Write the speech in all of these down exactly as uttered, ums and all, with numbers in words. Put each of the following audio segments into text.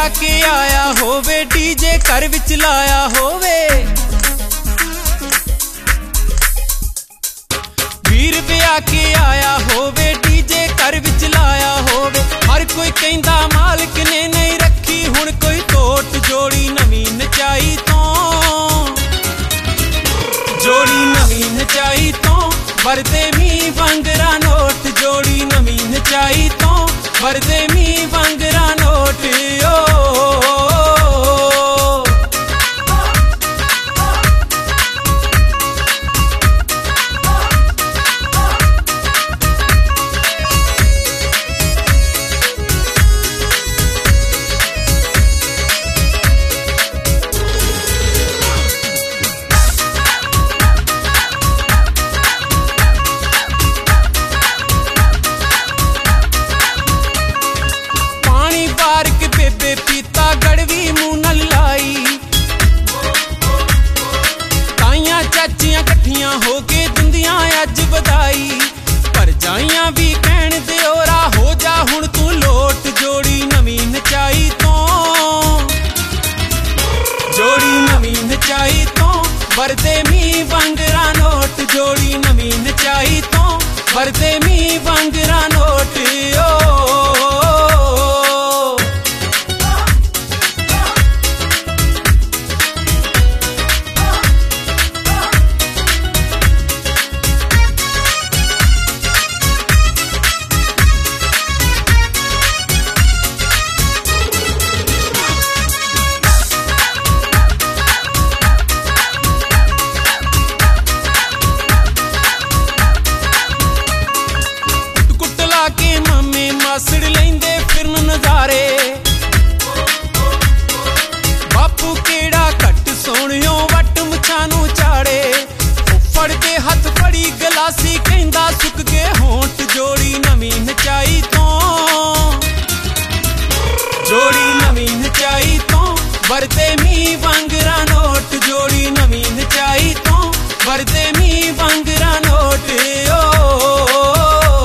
के आया होवे डीजे घर विच लाया होवे वीर ब्याह के आया होवे डीजे घर विच लाया होवे हर कोई कहंदा मालिक ने नहीं रखी हुण कोई टोट जोड़ी नवीं नचाई तो जोड़ी नवीं नचाई तो वरदे मी वांगरा नोट जोड़ी नवीं नचाई तो वरदे मी वांगरा नोट ओ, ओ, ओ, ओ। पीता गड़वी मुंह नल लाई ताइयां चाचियां कट्ठियां होके दिंदियां अज बधाई पर जाइयां भी कहण दे ओरा हो जा हुण तू लोट जोड़ी नवीं नचाई तो जोड़ी नवीं नचाई तो वरदे मी वांगरा नोट जोड़ी नवीं नचाई तो वरदे मी वांगरा नोट ओ, ओ, ओ, ओ। मासड़ लेंदे फिरन नजारे बापू केड़ा घट सोहणियों वट मुछानू चाड़े फड़ के हथ फड़ी गलासी कहंदा सुक गए होंठ जोड़ी नवीं नचाई तो जोड़ी नवीं नचाई तो वरदे मी वांगरा नोट जोड़ी नवीं नचाई तो वरदे मी वांगरा नोट ओ, ओ, ओ, ओ।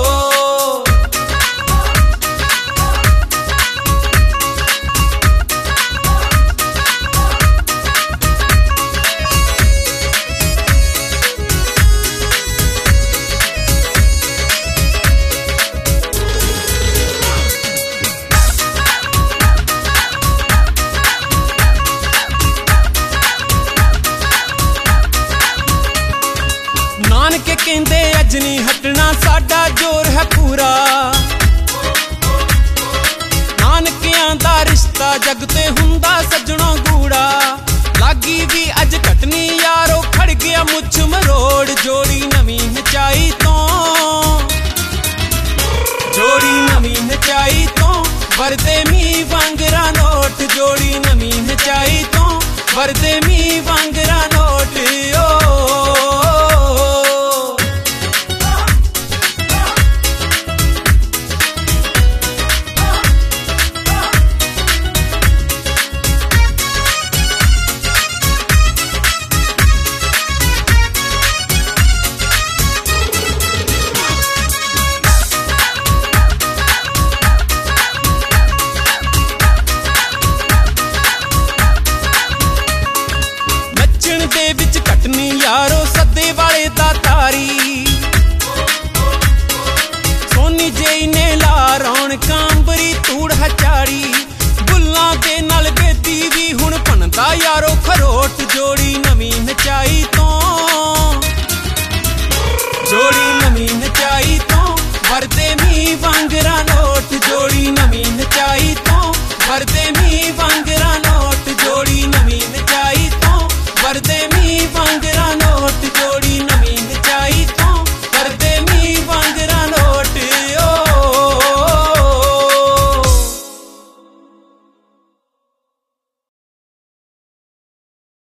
नानके कहंदे अज नहीं हटना साडा जोर है पूरा नानकियां दा रिश्ता जग ते हुंदा सजणों गूड़ा लागी भी अज घटनी यारो खड़ गया मुछ मरोड़ जोड़ी नवीं नचाई तो जोड़ी नवीं नचाई तो वरदे मी वांगरा नोट जोड़ी नवीं नचाई तो वरदे मी वांगरा नोट ओ, ओ, ओ, ओ। दे विच कटनी यारो सदे वाले दा तारी सोनी जेई ने ला रौणकां अंबरी तूड़ हचाड़ी बुल्लां दे नाल बेदी भी हुण भनदा यारो खरोट जोड़ी नवीं नचाई तो जोड़ी नवीं नचाई तो वरदे मी वांग